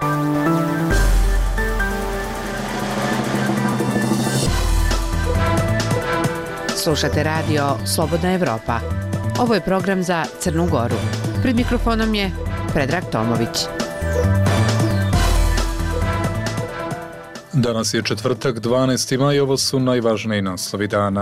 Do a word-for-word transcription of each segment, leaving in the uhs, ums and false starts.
Slušate radio Slobodna Evropa. Ovo je program za Crnu Goru. Pred mikrofonom je Predrag Tomović. Danas je četvrtak, dvanaesti maj, ovo su najvažniji naslovi dana.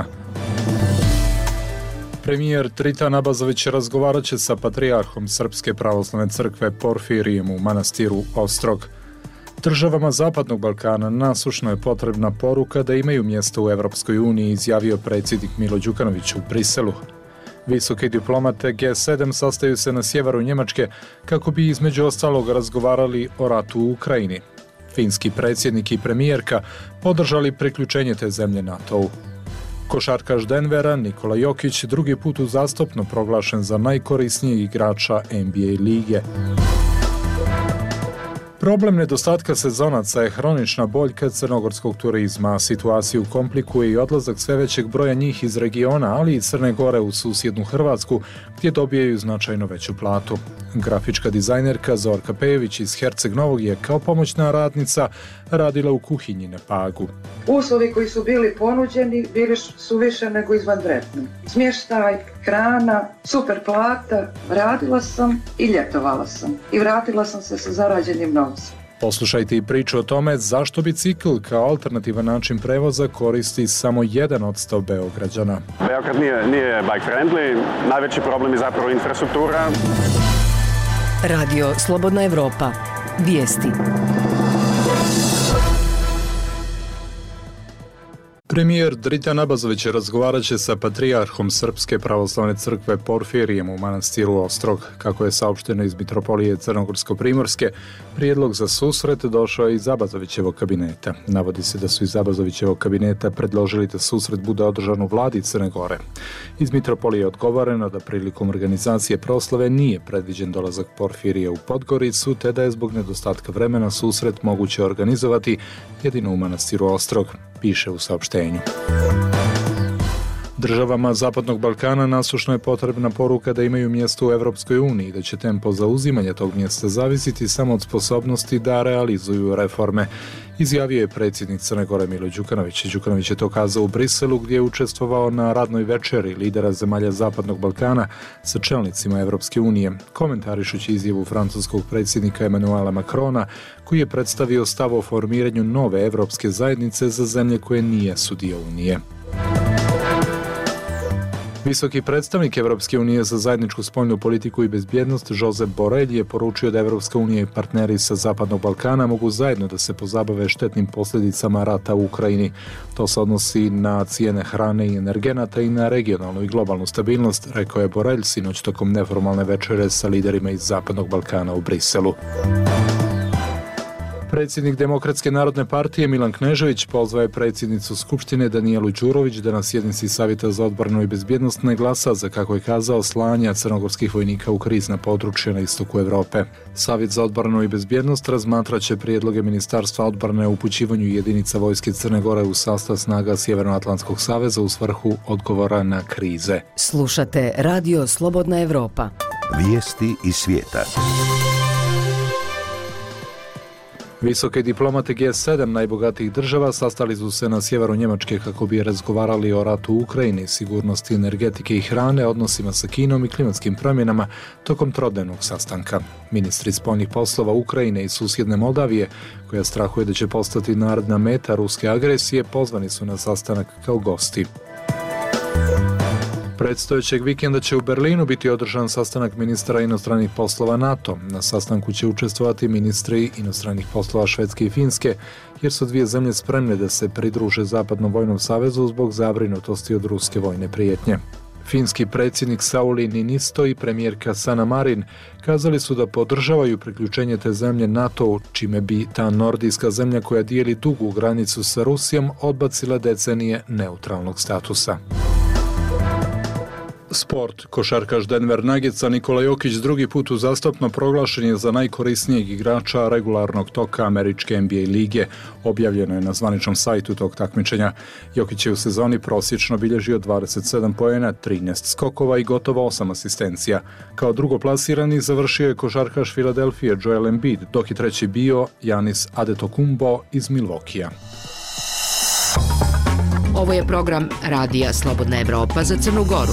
Premijer Dritan Abazović razgovarat će sa patrijarhom Srpske pravoslavne crkve Porfirijem u manastiru Ostrog. Državama Zapadnog Balkana nasušno je potrebna poruka da imaju mjesto u Evropskoj uniji, izjavio predsjednik Milo Đukanović u Briselu. Visoki diplomate G sedam sastaju se na sjeveru Njemačke kako bi između ostalog razgovarali o ratu u Ukrajini. Finski predsjednik i premijerka podržali priključenje te zemlje NATO-u. Košarkaš Denvera Nikola Jokić drugi put uzastopno proglašen za najkorisnijeg igrača N B A lige. Problem nedostatka sezonaca je hronična boljka crnogorskog turizma. Situaciju komplikuje i odlazak sve većeg broja njih iz regiona, ali i Crne Gore u susjednu Hrvatsku, gdje dobijaju značajno veću platu. Grafička dizajnerka Zorka Pejević iz Herceg Novog je kao pomoćna radnica radila u kuhinji na Pagu. Uslovi koji su bili ponuđeni bili su više nego izvanredni. Smještaj, hrana, super plata, radila sam i ljetovala sam. I vratila sam se sa zarađenim novcem. Poslušajte i priču o tome zašto bicikl kao alternativan način prevoza koristi samo jedan od sto Beograđana. Beograd nije, nije bike friendly, najveći problem je zapravo infrastruktura. Radio Slobodna Evropa. Vijesti. Premijer Dritan Abazović razgovarat će sa patrijarhom Srpske pravoslavne crkve Porfirijem u manastiru Ostrog. Kako je saopšteno iz Mitropolije Crnogorsko-Primorske, prijedlog za susret došao je iz Abazovićevog kabineta. Navodi se da su iz Abazovićevog kabineta predložili da susret bude održan u vladi Crne Gore. Iz Mitropolije je odgovoreno da prilikom organizacije proslave nije predviđen dolazak Porfirija u Podgoricu, te da je zbog nedostatka vremena susret moguće organizovati jedino u manastiru Ostrog, piše u saopštenju. Državama Zapadnog Balkana nasušno je potrebna poruka da imaju mjesto u Evropskoj uniji, da će tempo zauzimanja tog mjesta zavisiti samo od sposobnosti da realizuju reforme, izjavio je predsjednik Crne Gore Milo Đukanović. Đukanović je to kazao u Briselu, gdje je učestvovao na radnoj večeri lidera zemalja Zapadnog Balkana sa čelnicima Evropske unije, komentarišući izjavu francuskog predsjednika Emmanuela Macrona, koji je predstavio stav o formiranju nove evropske zajednice za zemlje koje nijesu dio Unije. Visoki predstavnik Evropske unije za zajedničku spoljnu politiku i bezbjednost Josep Borrell je poručio da Evropska unija i partneri sa Zapadnog Balkana mogu zajedno da se pozabave štetnim posljedicama rata u Ukrajini. To se odnosi na cijene hrane i energenata i na regionalnu i globalnu stabilnost, rekao je Borrell sinoć tokom neformalne večere sa liderima iz Zapadnog Balkana u Briselu. Predsjednik Demokratske narodne partije Milan Knežević pozvao je predsjednicu Skupštine Danijelu Đurović da na sjednici Savjeta za odbranu i bezbjednost ne glasa za, kako je kazao, slanja crnogorskih vojnika u krizna područja na istoku Europe. Savjet za odbranu i bezbjednost razmatraće prijedloge Ministarstva odbrane o upućivanju jedinica vojske Crne Gore u sastav snaga Sjevernoatlantskog saveza u svrhu odgovora na krize. Slušate Radio Slobodna Evropa. Vijesti iz svijeta. Visoke diplomate G sedam najbogatijih država sastali su se na sjeveru Njemačke kako bi razgovarali o ratu u Ukrajini, sigurnosti energetike i hrane, odnosima sa Kinom i klimatskim promjenama tokom trodnevnog sastanka. Ministri spoljnih poslova Ukrajine i susjedne Moldavije, koja strahuje da će postati naredna meta ruske agresije, pozvani su na sastanak kao gosti. Predstojećeg vikenda će u Berlinu biti održan sastanak ministara inostranih poslova NATO. Na sastanku će učestvovati ministri inostranih poslova Švedske i Finske, jer su dvije zemlje spremne da se pridruže Zapadnom vojnom savezu zbog zabrinutosti od ruske vojne prijetnje. Finski predsjednik Sauli Niinisto i premijerka Sanna Marin kazali su da podržavaju priključenje te zemlje NATO, čime bi ta nordijska zemlja koja dijeli dugu granicu sa Rusijom odbacila decenije neutralnog statusa. Sport. Košarkaš Denver Nuggetsa Nikola Jokić drugi put uzastopno proglašen je za najkorisnijeg igrača regularnog toka američke N B A lige. Objavljeno je na zvaničnom sajtu tog takmičenja. Jokić je u sezoni prosječno bilježio dvadeset sedam poena, trinaest skokova i gotovo osam asistencija. Kao drugoplasirani završio je košarkaš Filadelfije Joel Embiid, dok je treći bio Giannis Antetokounmpo iz Milwaukeea. Ovo je program Radija Slobodna Evropa za Crnu Goru.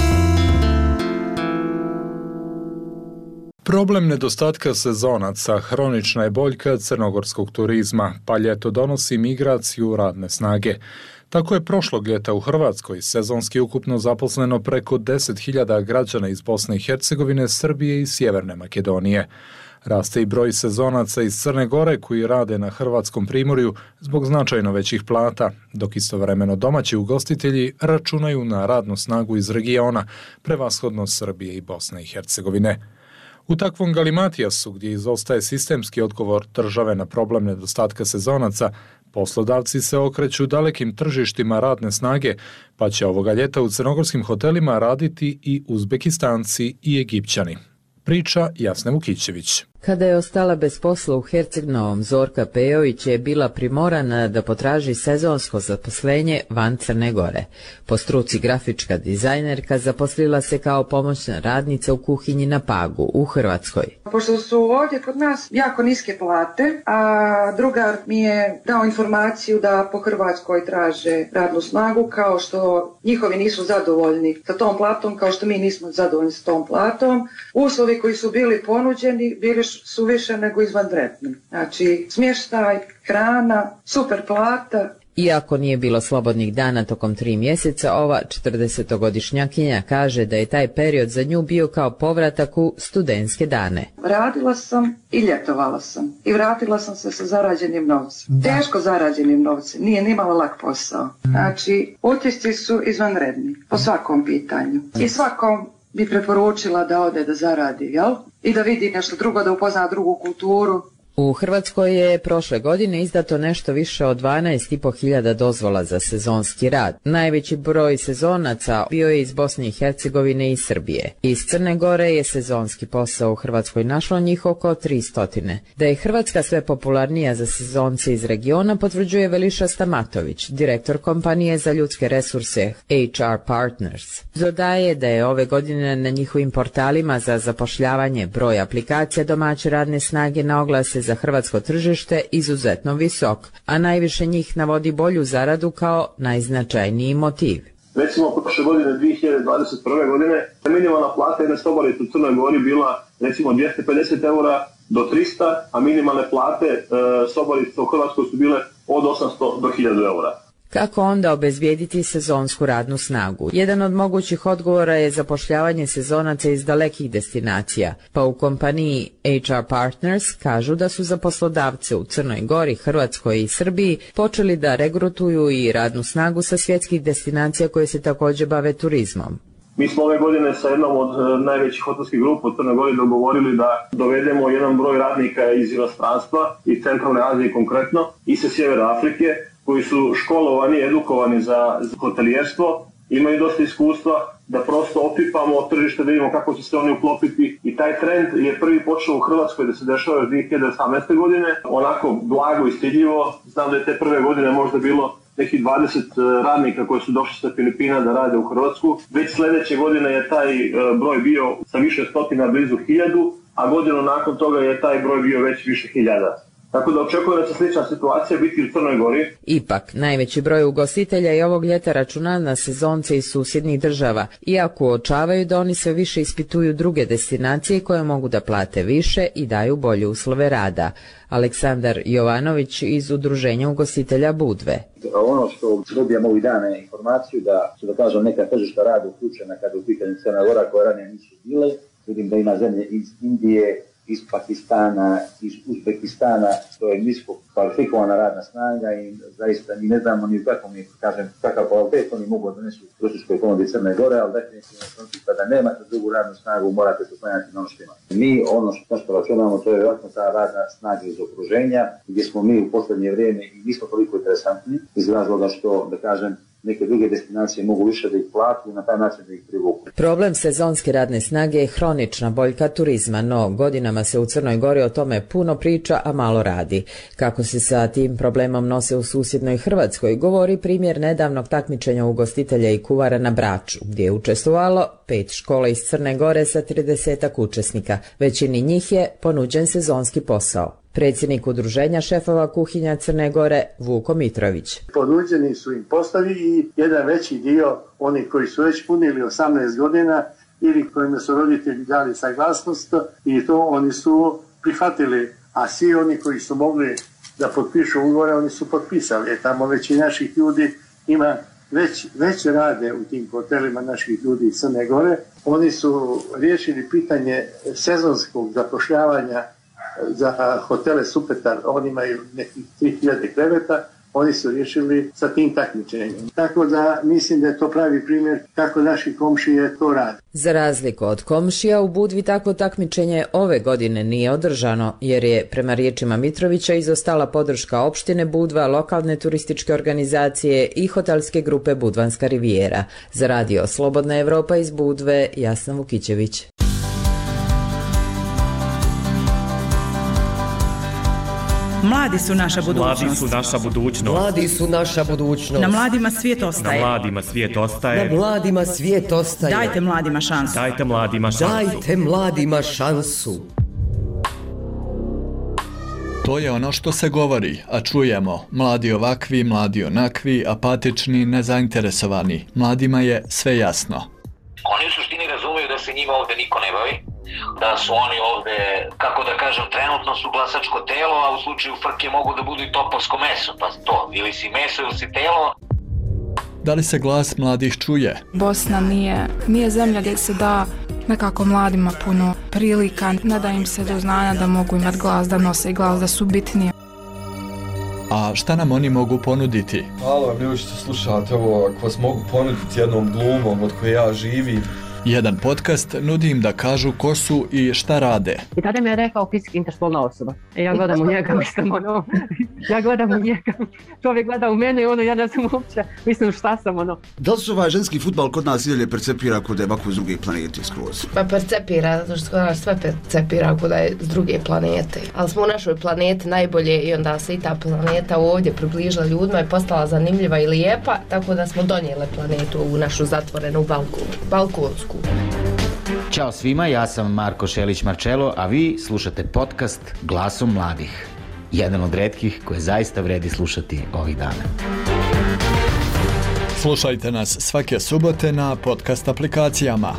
Problem nedostatka sezonaca hronična je boljka crnogorskog turizma, pa ljeto donosi migraciju radne snage. Tako je prošlog ljeta u Hrvatskoj sezonski ukupno zaposleno preko deset hiljada građana iz Bosne i Hercegovine, Srbije i Sjeverne Makedonije. Raste i broj sezonaca iz Crne Gore koji rade na hrvatskom primorju zbog značajno većih plata, dok istovremeno domaći ugostitelji računaju na radnu snagu iz regiona, prevashodno Srbije i Bosne i Hercegovine. U takvom galimatijasu, gdje izostaje sistemski odgovor države na problem nedostatka sezonaca, poslodavci se okreću dalekim tržištima radne snage, pa će ovoga ljeta u crnogorskim hotelima raditi i Uzbekistanci i Egipćani. Priča Jasne Vukićević. Kada je ostala bez posla u Herceg-Novom, Zorka Pejović je bila primorana da potraži sezonsko zaposlenje van Crne Gore. Po struci grafička dizajnerka zaposlila se kao pomoćna radnica u kuhinji na Pagu u Hrvatskoj. Pošto su ovdje kod nas jako niske plate, a drugar mi je dao informaciju da po Hrvatskoj traže radnu snagu, kao što njihovi nisu zadovoljni sa tom platom, kao što mi nismo zadovoljni sa tom platom. Uslovi koji su bili ponuđeni bili su više nego izvanredni. Znači, smještaj, hrana, super plata. Iako nije bilo slobodnih dana tokom tri mjeseca, ova četrdesetogodišnjakinja kaže da je taj period za nju bio kao povratak u studentske dane. Radila sam i ljetovala sam. I vratila sam se sa zarađenim novcem. Da. Teško zarađenim novcem. Nije nimalo lak posao. Znači, utisci su izvanredni po svakom pitanju. I svakom bi preporučila da ode da zaradi, jel? I da vidi nešto drugo, da upozna drugu kulturu. U Hrvatskoj je prošle godine izdato nešto više od dvanaest i po hiljada dozvola za sezonski rad. Najveći broj sezonaca bio je iz Bosne i Hercegovine i Srbije. Iz Crne Gore je sezonski posao u Hrvatskoj našlo njih oko tristo. Da je Hrvatska sve popularnija za sezonce iz regiona potvrđuje Veliša Stamatović, direktor kompanije za ljudske resurse H R Partners. Dodaje da je ove godine na njihovim portalima za zapošljavanje broj aplikacija domaće radne snage na oglase za hrvatsko tržište izuzetno visok, a najviše njih navodi bolju zaradu kao najznačajniji motiv. Recimo, prošle godine, dvije hiljade dvadeset prve. godine, minimalna plata jedne sobarice u Crnoj Gori bila recimo dvjesto pedeset eura do trista, a minimalne plate e, sobarice u Hrvatskoj su bile od osamsto do hiljadu eura. Kako onda obezbijediti sezonsku radnu snagu? Jedan od mogućih odgovora je zapošljavanje sezonaca iz dalekih destinacija, pa u kompaniji H R Partners kažu da su za poslodavce u Crnoj Gori, Hrvatskoj i Srbiji počeli da regrutuju i radnu snagu sa svjetskih destinacija koje se također bave turizmom. Mi smo ove godine sa jednom od najvećih hotelskih grupa u Crnoj Gori dogovorili da dovedemo jedan broj radnika iz inostranstva, iz Centralne Azije konkretno, i sa Sjeverne Afrike, koji su školovani, edukovani za hotelijerstvo, imaju dosta iskustva, da prosto opipamo tržište, da vidimo kako će se oni uklopiti. I taj trend je prvi počeo u Hrvatskoj da se dešava dvije hiljade osamnaeste. godine, onako blago i stidljivo. Znam da je te prve godine možda bilo nekih dvadeset radnika koji su došli sa Filipina da rade u Hrvatsku. Već sljedeće godine je taj broj bio sa više stotina, blizu hiljadu, a godinu nakon toga je taj broj bio već više hiljada. Tako da očekujem da će slična situacija biti u Crnoj Gori. Ipak, najveći broj ugostitelja i ovog ljeta računa na sezonce iz susjednih država, iako uočavaju da oni sve više ispituju druge destinacije koje mogu da plate više i daju bolje uslove rada. Aleksandar Jovanović iz udruženja ugostitelja Budve. Ono što dobijamo ovih dana informaciju da su, da kažem, neka tržišta rada uključena kada u pitanju Crna Gora koje ranije nisu bile. Vidim da ima zemlje iz Indije, iz Pakistana, iz Uzbekistana, to je nisko kvalifikovana radna snaga i zaista mi ne znamo ni kako mi, kažem, kakav kvalitet oni mogu donesu u turističkoj ponudi Crne Gore, ali definitivno kada nemate drugu radnu snagu morate se oslanjati na ono što ima. Mi ono što, što računamo, to je vjerojatno ta radna snaga iz okruženja, gdje smo mi u posljednje vrijeme i nismo toliko interesantni iz razloga što, da kažem, neke druge destinacije mogu više da ih plati i na taj način da ih privuku. Problem sezonske radne snage je hronična boljka turizma, no godinama se u Crnoj Gori o tome puno priča, a malo radi. Kako se sa tim problemom nose u susjednoj Hrvatskoj, govori primjer nedavnog takmičenja ugostitelja i kuvara na Braču, gdje je učestvovalo pet škola iz Crne Gore sa tridesetak učesnika. Većini njih je ponuđen sezonski posao. Predsjednik udruženja šefova kuhinja Crne Gore, Vuko Mitrović. Ponuđeni su im poslovi i jedan veći dio, oni koji su već punili osamnaest godina ili kojima su roditelji dali saglasnost i to oni su prihvatili, a svi oni koji su mogli da potpišu ugovore, oni su potpisali. E, tamo već i naših ljudi ima, već, već rade u tim hotelima naših ljudi iz Crne Gore. Oni su riješili pitanje sezonskog zapošljavanja za hotele Supetar, oni imaju nekih tri hiljade kreveta, oni su riješili sa tim takmičenjem. Tako da mislim da je to pravi primjer kako naši komšije to rade. Za razliku od komšija, u Budvi takvo takmičenje ove godine nije održano, jer je, prema riječima Mitrovića, izostala podrška opštine Budva, lokalne turističke organizacije i hotelske grupe Budvanska rivijera. Za radio Slobodna Evropa iz Budve, Jasna Vukićević. Mladi su naša budućnost. Mladi su naša budućnost. Mladi su naša budućnost. Na mladima svijet ostaje. Na mladima svijet ostaje. Na mladima svijet ostaje. Dajte mladima šansu. Dajte mladima šansu. Dajte mladima šansu. To je ono što se govori, a čujemo. Mladi ovakvi, mladi onakvi, apatični, nezainteresovani. Mladima je sve jasno. Oni u suštini razumiju da se njima ovde niko ne bavi, da su oni ovde, kako da kažem, trenutno su glasačko telo, a u slučaju frke mogu da budu i topovsko meso, pa to, ili si meso ili si telo. Da li se glas mladih čuje? Bosna nije, nije zemlja gdje se da nekako mladima puno prilika, ne da im se do znanja da mogu imati glas, da nose i glas, da su bitnije. A šta nam oni mogu ponuditi? Hvala vam ljudi što slušate ovo, ako vas mogu ponuditi jednom glumom od koje ja živim. Jedan podcast nudi im da kažu ko su i šta rade. I tada mi je rekao fizički interspolna osoba. E ja gledam u njega, mislim ono, ja gledam u njega, čovjek gleda u mene i ono, ja ne znam uopće, mislim šta sam ono. Da li se ovaj ženski futbal kod nas i dalje percepira kod je ovako iz druge planete skroz? Pa percepira, zato što kod nas sve percepira kod je s druge planete. Ali smo u našoj planeti najbolje i onda se i ta planeta ovdje približila ljudima i postala zanimljiva i lijepa, tako da smo donijeli planetu u našu zatvorenu balku, balkonsku. Ćao svima, ja sam Marko Šelić-Marčelo, a vi slušate podcast Glasom mladih. Jedan od retkih koje zaista vredi slušati ovih dana. Slušajte nas svake subote na podcast aplikacijama.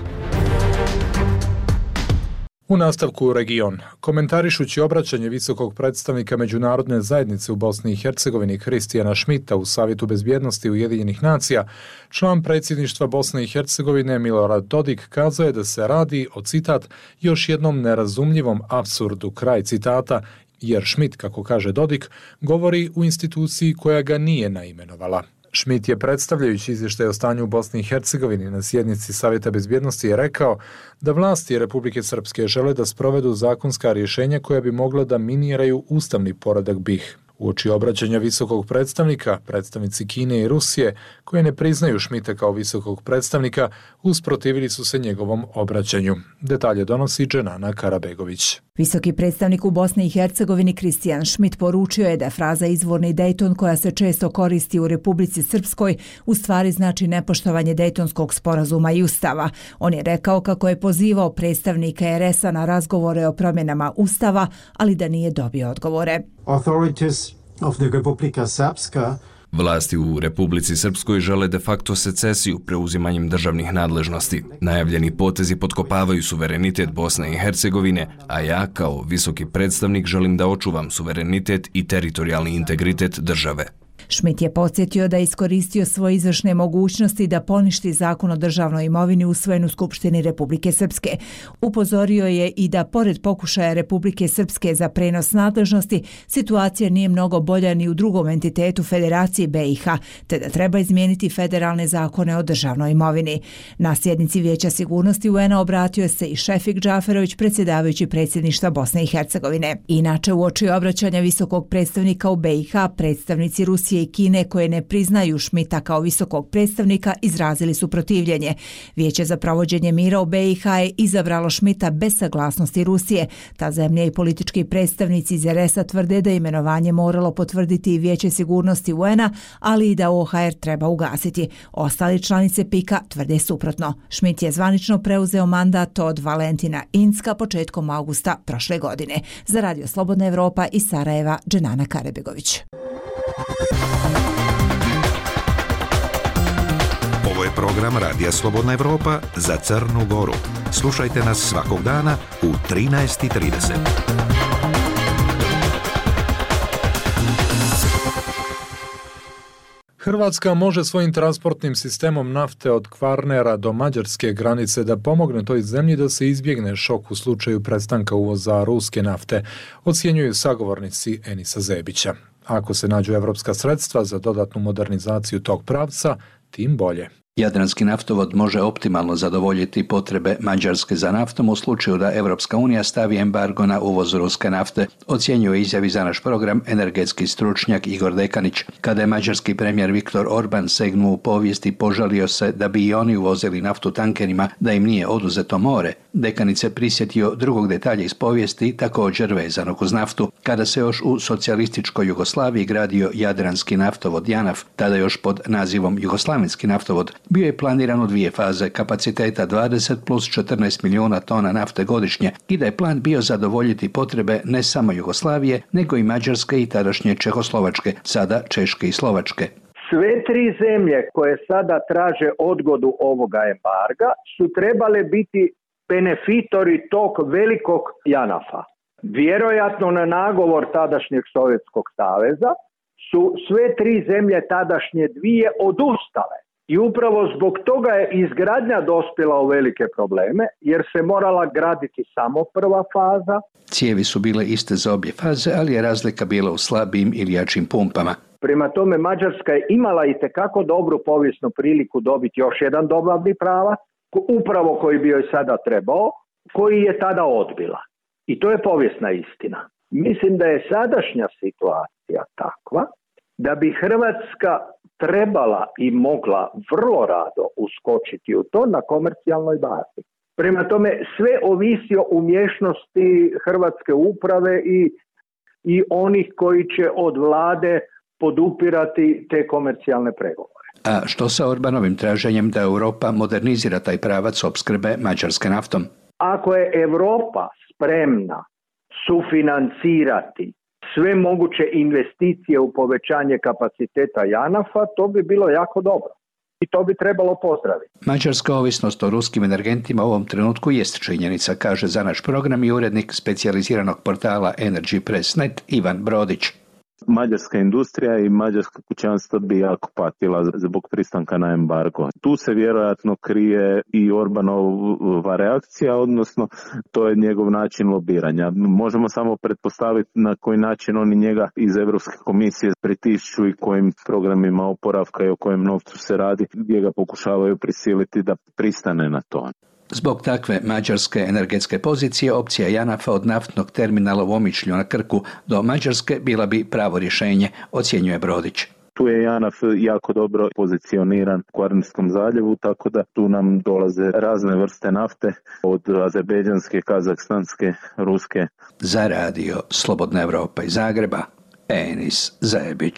U nastavku region. Komentarišući obraćanje visokog predstavnika međunarodne zajednice u Bosni i Hercegovini Kristijana Šmita u Savjetu bezbjednosti Ujedinjenih nacija, član predsjedništva Bosne i Hercegovine Milorad Dodik kazao je da se radi o, citat, još jednom nerazumljivom apsurdu, kraj citata, jer Šmit, kako kaže Dodik, govori u instituciji koja ga nije naimenovala. Šmit je, predstavljajući izvještaj o stanju u Bosni i Hercegovini na sjednici Savjeta bezbjednosti, je rekao da vlasti Republike Srpske žele da sprovedu zakonska rješenja koja bi mogla da miniraju ustavni poredak B i H. Uoči obraćanja visokog predstavnika, predstavnici Kine i Rusije, koje ne priznaju Šmita kao visokog predstavnika, usprotivili su se njegovom obraćanju. Detalje donosi Dženana Karabegović. Visoki predstavnik u Bosni i Hercegovini Kristijan Šmit poručio je da fraza izvorni Dejton, koja se često koristi u Republici Srpskoj, u stvari znači nepoštovanje Dejtonskog sporazuma i ustava. On je rekao kako je pozivao predstavnika er es a na razgovore o promjenama ustava, ali da nije dobio odgovore. Authorities of the Republika Srpska Vlasti u Republici Srpskoj žele de facto secesiju preuzimanjem državnih nadležnosti. Najavljeni potezi potkopavaju suverenitet Bosne i Hercegovine, a ja kao visoki predstavnik želim da očuvam suverenitet i teritorijalni integritet države. Šmit je podsjetio da je iskoristio svoje izvršne mogućnosti da poništi zakon o državnoj imovini usvojen u Skupštini Republike Srpske. Upozorio je i da pored pokušaja Republike Srpske za prenos nadležnosti, situacija nije mnogo bolja ni u drugom entitetu Federacije B i H, te da treba izmijeniti federalne zakone o državnoj imovini. Na sjednici Vijeća sigurnosti U N a obratio se i Šefik Džaferović, predsjedavajući predsjedništva Bosne i Hercegovine. Inače, uoči obraćanja visokog predstavnika u B i H, predstavnici Rusije i Kine koje ne priznaju Šmita kao visokog predstavnika izrazili su protivljenje. Vijeće za provođenje mira u be i ha je izabralo Šmita bez saglasnosti Rusije. Ta zemlja i politički predstavnici iz er es a tvrde da imenovanje moralo potvrditi i Vijeće sigurnosti u en a, ali i da o ha er treba ugasiti. Ostali članice pika tvrde suprotno. Šmit je zvanično preuzeo mandat od Valentina Incka početkom augusta prošle godine. Za Radio Slobodna Evropa iz Sarajeva, Dženana Karebegović. Ovo je program Radija Slobodna Evropa za Crnu Goru. Slušajte nas svakog dana u trinaest i trideset. Hrvatska može svojim transportnim sistemom nafte od Kvarnera do mađarske granice da pomogne toj zemlji da se izbjegne šok u slučaju prestanka uvoza ruske nafte, ocjenjuju sagovornici Enisa Zebića. Ako se nađu evropska sredstva za dodatnu modernizaciju tog pravca, tim bolje. Jadranski naftovod može optimalno zadovoljiti potrebe Mađarske za naftom u slučaju da Evropska unija stavi embargo na uvoz ruske nafte, ocjenjuje izjavi za naš program energetski stručnjak Igor Dekanić. Kada je mađarski premijer Viktor Orban segnuo u povijesti, požalio se da bi i oni uvozili naftu tankerima, da im nije oduzeto more. Dekanić se prisjetio drugog detalja iz povijesti, također vezanog uz naftu, kada se još u socijalističkoj Jugoslaviji gradio Jadranski naftovod JANAF, tada još pod nazivom Jugoslavenski naftovod. Bio je planiran u dvije faze kapaciteta dvadeset plus četrnaest milijuna tona nafte godišnje i da je plan bio zadovoljiti potrebe ne samo Jugoslavije, nego i Mađarske i tadašnje Čehoslovačke, sada Češke i Slovačke. Sve tri zemlje koje sada traže odgodu ovoga embarga su trebale biti benefitori tog velikog JANAF-a. Vjerojatno na nagovor tadašnjeg Sovjetskog saveza su sve tri zemlje tadašnje dvije odustale. I upravo zbog toga je izgradnja dospjela u velike probleme, jer se morala graditi samo prva faza. Cijevi su bile iste za obje faze, ali je razlika bila u slabijim ili jačim pumpama. Prema tome Mađarska je imala itekako dobru povijesnu priliku dobiti još jedan dobavni pravac, upravo koji bi joj sada trebao, koji je tada odbila. I to je povijesna istina. Mislim da je sadašnja situacija takva da bi Hrvatska trebala i mogla vrlo rado uskočiti u to na komercijalnoj bazi. Prema tome sve ovisi o umješnosti hrvatske uprave i, i onih koji će od vlade podupirati te komercijalne pregovore. A što sa Orbanovim traženjem da Europa modernizira taj pravac opskrbe Mađarske naftom? Ako je Europa spremna sufinancirati sve moguće investicije u povećanje kapaciteta JANAF-a, to bi bilo jako dobro. I to bi trebalo pozdraviti. Mađarska ovisnost o ruskim energentima u ovom trenutku jest činjenica, kaže za naš program i urednik specijaliziranog portala Energy Press punto net Ivan Brodić. Mađarska industrija i mađarska kućanstva bi jako patila zbog pristanka na embargo. Tu se vjerojatno krije i Orbanova reakcija, odnosno to je njegov način lobiranja. Možemo samo pretpostaviti na koji način oni njega iz Europske komisije pritišću i kojim programima oporavka i o kojem novcu se radi, gdje ga pokušavaju prisiliti da pristane na to. Zbog takve mađarske energetske pozicije, opcija JANAF-a od naftnog terminala u Omišlju na Krku do Mađarske bila bi pravo rješenje, ocjenjuje Brodić. Tu je JANAF jako dobro pozicioniran u Kvarnerskom zaljevu, tako da tu nam dolaze razne vrste nafte, od azerbejdžanske, kazahstanske, ruske. Za Radio Slobodna Evropa iz Zagreba, Enis Zebić.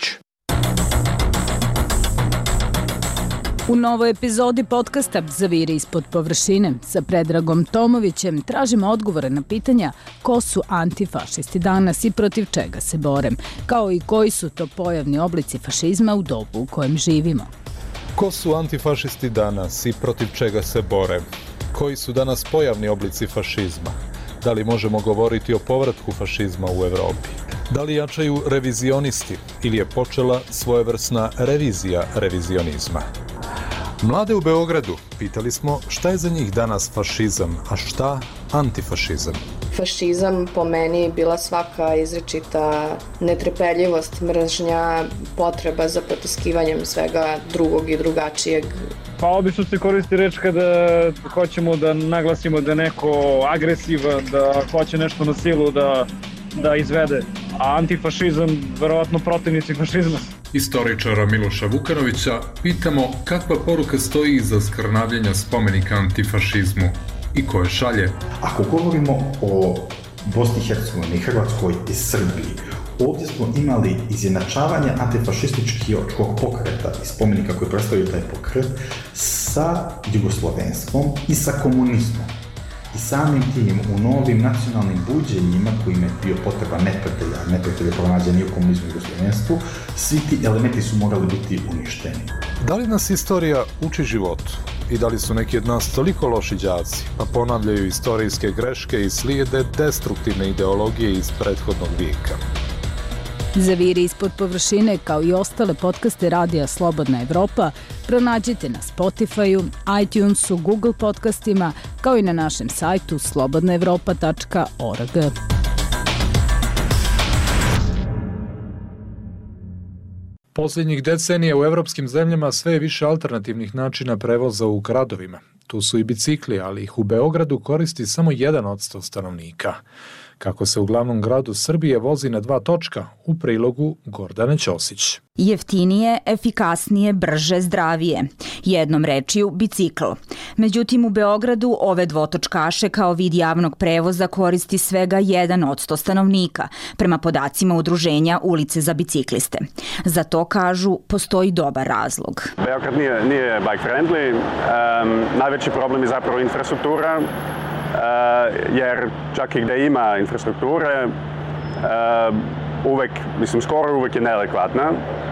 U novoj epizodi podcasta Zaviri ispod površine sa Predragom Tomovićem tražimo odgovore na pitanja ko su antifašisti danas i protiv čega se bore, kao i koji su to pojavni oblici fašizma u dobu u kojem živimo. Ko su antifašisti danas i protiv čega se bore? Koji su danas pojavni oblici fašizma? Da li možemo govoriti o povratku fašizma u Evropi? Da li jačaju revizionisti ili je počela svojevrsna revizija revizionizma? Mlade u Beogradu pitali smo šta je za njih danas fašizam, a šta antifašizam. Fašizam po meni bila svaka izričita netrpeljivost, mržnja, potreba za potiskivanjem svega drugog i drugačijeg. Pa obično se koristi reč kada hoćemo da naglasimo da je neko agresivan, da hoće nešto na silu da, da izvede. A antifašizam, verovatno protivnici fašizma. Istoričara Miloša Vukanovića pitamo kakva poruka stoji iza skrnavljenja spomenika antifašizmu i koje šalje. Ako govorimo o Bosni i Hercegovini, Hrvatskoj i Srbiji, ovdje smo imali izjednačavanje antifašističkog pokreta i spomenika koji predstavljaju taj pokret sa jugoslovenstvom i sa komunizmom. I samim tim u novim nacionalnim buđenjima kojima je bio potreba neprijatelja, neprijatelja pronađeni u komunizmu i jugoslovenstvu, svi ti elementi su morali biti uništeni. Da li nas istorija uči životu? I da li su neki od nas toliko loši đaci, pa ponavljaju istorijske greške i slijede destruktivne ideologije iz prethodnog vijeka? Zaviri ispod površine, kao i ostale podcaste Radija Slobodna Evropa, pronađite na Spotify-u, iTunesu, Google podcastima, kao i na našem sajtu slobodna evropa tačka org. Posljednjih decenija u evropskim zemljama sve je više alternativnih načina prevoza u gradovima. Tu su i bicikli, ali ih u Beogradu koristi samo jedan odsto stanovnika. Kako se u glavnom gradu Srbije vozi na dva točka, u prilogu Gordane Ćosić. Jeftinije, efikasnije, brže, zdravije. Jednom rečju, bicikl. Međutim, u Beogradu ove dvotočkaše kao vid javnog prevoza koristi svega jedan odsto stanovnika, prema podacima udruženja Ulice za bicikliste. Za to, kažu, postoji dobar razlog. Beograd nije, nije bike friendly. Um, najveći problem je zapravo infrastruktura. Uh, jer čak i gdje ima infrastrukture, uh, uvek, mislim, skoro uvek je neadekvatna.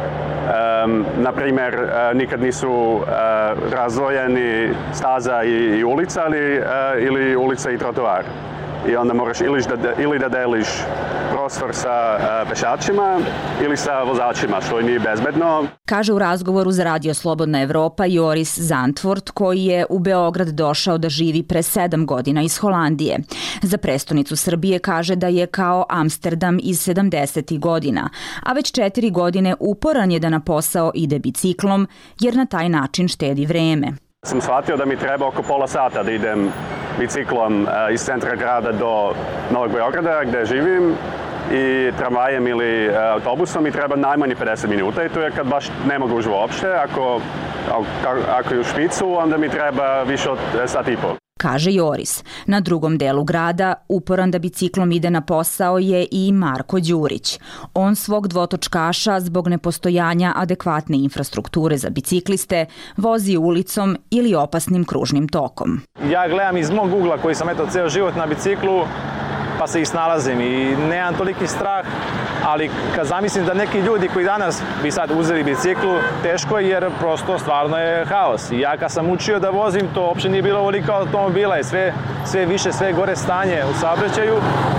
Um, naprimjer, uh, nikad nisu uh, razdvojeni staza i, i ulica ali, uh, ili ulica i trotoar. I onda moraš ili da, ili da deliš prostor sa uh, pešačima ili sa vozačima, što nije bezbedno. Kaže u razgovoru za Radio Slobodna Evropa Joris Zandvoort, koji je u Beograd došao da živi pre sedam godina iz Holandije. Za prestonicu Srbije kaže da je kao Amsterdam iz sedamdesetih godina, a već četiri godine uporan je da na posao ide biciklom, jer na taj način štedi vreme. Sam shvatio da mi treba oko pola sata da idem biciklom iz centra grada do Novog Beograda gdje živim i tramvajem ili autobusom mi treba najmanje pedeset minuta i to je kad baš ne mogu už uopšte. Ako, ako je u špicu, onda mi treba više od sat i pol. Kaže Joris. Na drugom delu grada uporan da biciklom ide na posao je i Marko Đurić. On svog dvotočkaša zbog nepostojanja adekvatne infrastrukture za bicikliste vozi ulicom ili opasnim kružnim tokom. Ja gledam iz mog ugla koji sam eto ceo život na biciklu, pa se i snalazim i nemam toliki strah, ali kad zamislim da neki ljudi koji danas bi sad uzeli biciklu, teško je jer prosto stvarno je haos. I ja kad sam učio da vozim, to uopšte nije bilo ovoliko automobila i sve, sve više, sve gore stanje u saobraćaju,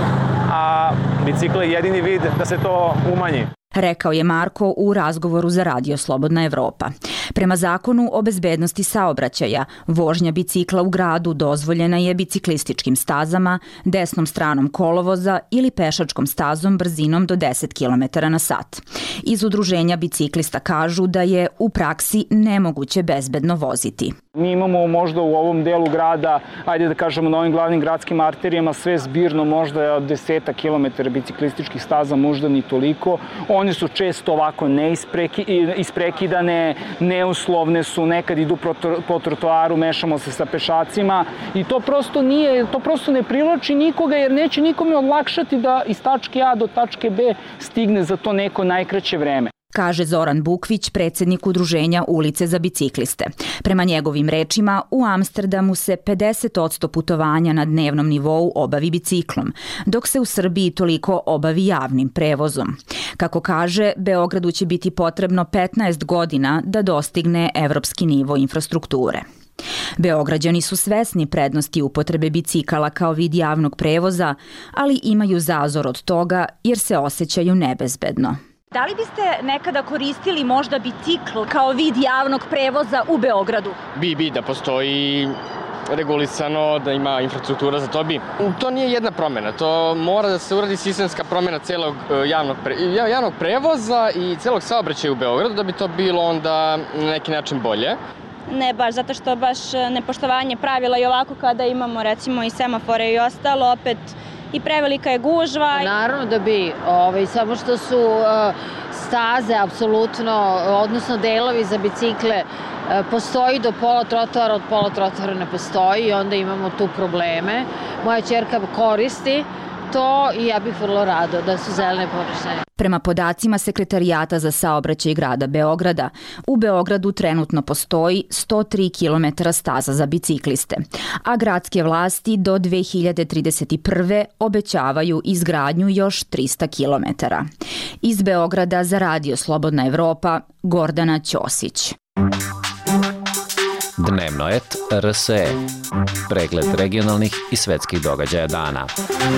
a bicikl je jedini vid da se to umanji. Rekao je Marko u razgovoru za Radio Slobodna Evropa. Prema zakonu o bezbednosti saobraćaja, vožnja bicikla u gradu dozvoljena je biciklističkim stazama, desnom stranom kolovoza ili pešačkom stazom brzinom do deset kilometara na sat. Iz udruženja biciklista kažu da je u praksi nemoguće bezbedno voziti. Mi imamo možda u ovom delu grada, ajde da kažemo na ovim glavnim gradskim arterijama, sve zbirno možda desetak kilometara biciklističkih staza, možda ni toliko. One su često ovako neisprekidane, neuslovne su, nekad idu po trotoaru, mešamo se sa pešacima i to prosto nije, to prosto ne privlači nikoga jer neće nikome olakšati da iz tačke A do tačke B stigne za to neko najkraće vreme. Kaže Zoran Bukvić, predsjednik udruženja Ulice za bicikliste. Prema njegovim rečima, u Amsterdamu se pedeset odsto putovanja na dnevnom nivou obavi biciklom, dok se u Srbiji toliko obavi javnim prevozom. Kako kaže, Beogradu će biti potrebno petnaest godina da dostigne evropski nivo infrastrukture. Beograđani su svesni prednosti upotrebe bicikala kao vid javnog prevoza, ali imaju zazor od toga jer se osjećaju nebezbedno. Da li biste nekada koristili možda bicikl kao vid javnog prevoza u Beogradu? Bi, bi, da postoji regulisano, da ima infrastruktura za to bi. To nije jedna promjena, to mora da se uradi sistemska promjena celog javnog, pre, javnog prevoza i celog saobraćaja u Beogradu da bi to bilo onda na neki način bolje. Ne baš, zato što baš nepoštovanje pravila i ovako kada imamo recimo i semafore i ostalo, opet i prevelika je gužva. Naravno da bi, ovaj, samo što su uh, staze apsolutno, odnosno delovi za bicikle, uh, postoji do pola trotoara, od pola trotoara ne postoji i onda imamo tu probleme. Moja ćerka koristi to i ja bih vrlo rado da su zelene površine. Prema podacima Sekretarijata za saobraćaj grada Beograda, u Beogradu trenutno postoji sto tri kilometra staza za bicikliste, a gradske vlasti do dve hiljade trideset prve obećavaju izgradnju još trista kilometara. Iz Beograda za Radio Slobodna Evropa, Gordana Ćosić. Dnevno et R S E. Pregled regionalnih i svetskih događaja dana.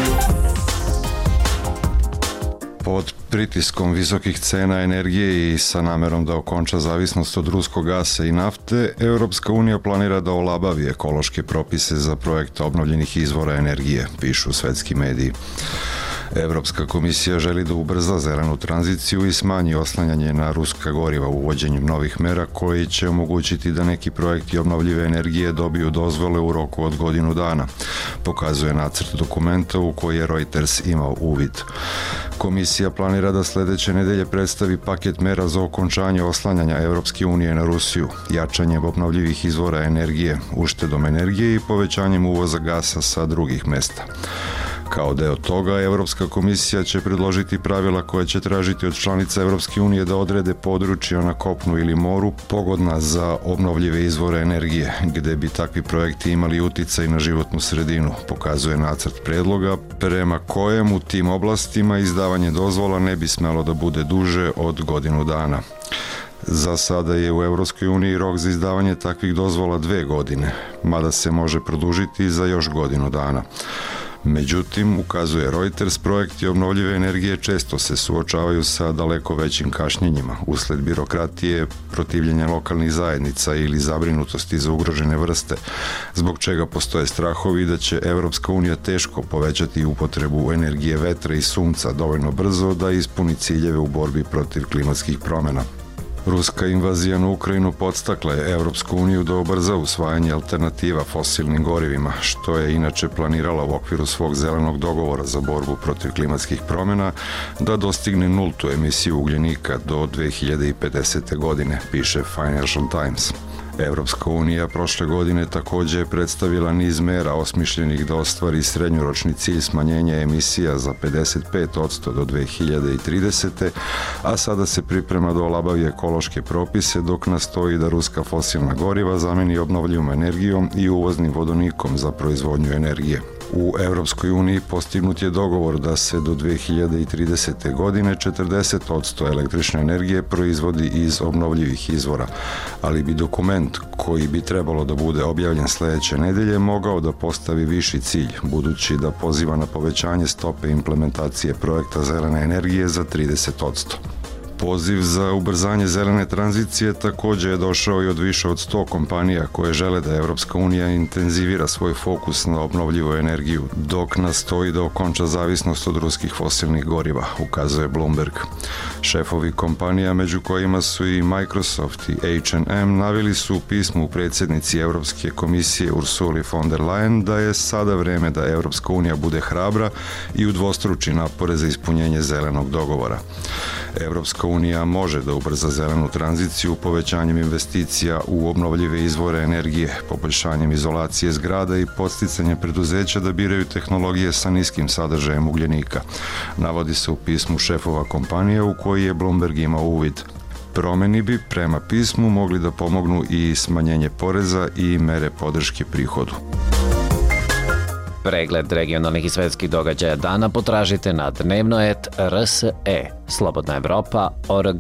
Pod pritiskom visokih cena energije i sa namerom da okonča zavisnost od ruskog gasa i nafte, Europska unija planira da olabavi ekološke propise za projekte obnovljenih izvora energije, pišu svetski mediji. Evropska komisija želi da ubrza zelenu tranziciju i smanji oslanjanje na ruska goriva uvođenjem novih mera koji će omogućiti da neki projekti obnovljive energije dobiju dozvole u roku od godinu dana, pokazuje nacrt dokumenta u koji je Reuters imao uvid. Komisija planira da sledeće nedelje predstavi paket mera za okončanje oslanjanja Evropske unije na Rusiju, jačanjem obnovljivih izvora energije, uštedom energije i povećanjem uvoza gasa sa drugih mesta. Kao deo toga, Evropska komisija će predložiti pravila koje će tražiti od članica Evropske unije da odrede područja na kopnu ili moru pogodna za obnovljive izvore energije, gde bi takvi projekti imali uticaj na životnu sredinu, pokazuje nacrt predloga, prema kojem u tim oblastima izdavanje dozvola ne bi smelo da bude duže od godinu dana. Za sada je u Evropskoj uniji rok za izdavanje takvih dozvola dve godine, mada se može produžiti za još godinu dana. Međutim, ukazuje Reuters, projekti obnovljive energije često se suočavaju sa daleko većim kašnjenjima usled birokratije, protivljenja lokalnih zajednica ili zabrinutosti za ugrožene vrste, zbog čega postoje strahovi da će Evropska unija teško povećati upotrebu energije vetra i sunca dovoljno brzo da ispuni ciljeve u borbi protiv klimatskih promjena. Ruska invazija na Ukrajinu podstakla je Evropsku uniju da ubrza usvajanje alternativa fosilnim gorivima, što je inače planirala u okviru svog zelenog dogovora za borbu protiv klimatskih promjena da dostigne nultu emisiju ugljenika do dve hiljade pedesete. godine, piše Financial Times. Evropska unija prošle godine takođe je predstavila niz mera osmišljenih da ostvari srednjoročni cilj smanjenja emisija za pedeset pet posto do dve hiljade tridesete. a sada se priprema da olabavi ekološke propise dok nastoji da ruska fosilna goriva zameni obnovljivom energijom i uvoznim vodonikom za proizvodnju energije. U Evropskoj uniji postignut je dogovor da se do dve hiljade tridesete. godine četrdeset posto električne energije proizvodi iz obnovljivih izvora, ali bi dokument koji bi trebalo da bude objavljen sledeće nedelje mogao da postavi viši cilj, budući da poziva na povećanje stope implementacije projekta zelene energije za trideset posto. Poziv za ubrzanje zelene tranzicije takođe je došao i od više od sto kompanija koje žele da Evropska unija intenzivira svoj fokus na obnovljivu energiju, dok nastoji da okonča zavisnost od ruskih fosilnih goriva, ukazuje Bloomberg. Šefovi kompanija, među kojima su i Microsoft i H and M, naveli su u pismu predsjednici Evropske komisije Ursuli von der Leyen da je sada vreme da Evropska unija bude hrabra i udvostruči napore za ispunjenje zelenog dogovora. Evropska unija može da ubrza zelenu tranziciju povećanjem investicija u obnovljive izvore energije, poboljšanjem izolacije zgrada i podsticanjem preduzeća da biraju tehnologije sa niskim sadržajem ugljenika, navodi se u pismu šefova kompanija u koji je Bloomberg imao uvid. Promeni bi, prema pismu, mogli da pomognu i smanjenje poreza i mere podrške prihodu. Pregled regionalnih i svetskih događaja dana potražite na dnevno et R S E, Slobodna Evropa, O R G.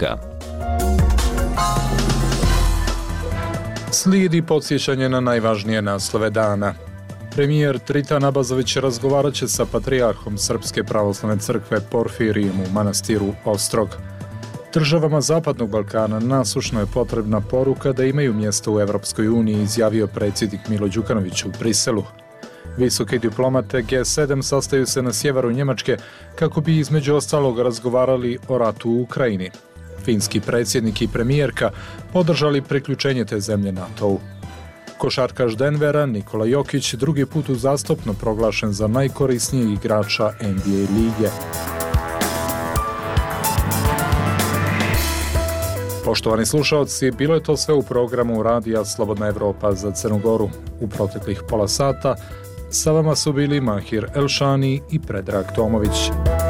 Slijedi podsjećanje na najvažnije naslove dana. Premijer Tritan Abazović razgovarat će sa patrijarhom Srpske pravoslavne crkve Porfirijem u manastiru Ostrog. Državama Zapadnog Balkana nasušno je potrebna poruka da imaju mjesto u Evropskoj uniji, izjavio predsjednik Milo Đukanović u Briselu. Visoki diplomate G sedam sastaju se na sjeveru Njemačke kako bi između ostalog razgovarali o ratu u Ukrajini. Finski predsjednik i premijerka podržali priključenje te zemlje NATO-u. Košarkaš Denvera Nikola Jokić drugi put uzastopno proglašen za najkorisnijeg igrača N B A lige. Poštovani slušalci, bilo je to sve u programu Radija Slobodna Evropa za Crnu Goru. U proteklih pola sata sa vama su bili Mahir Elšani i Predrag Tomović.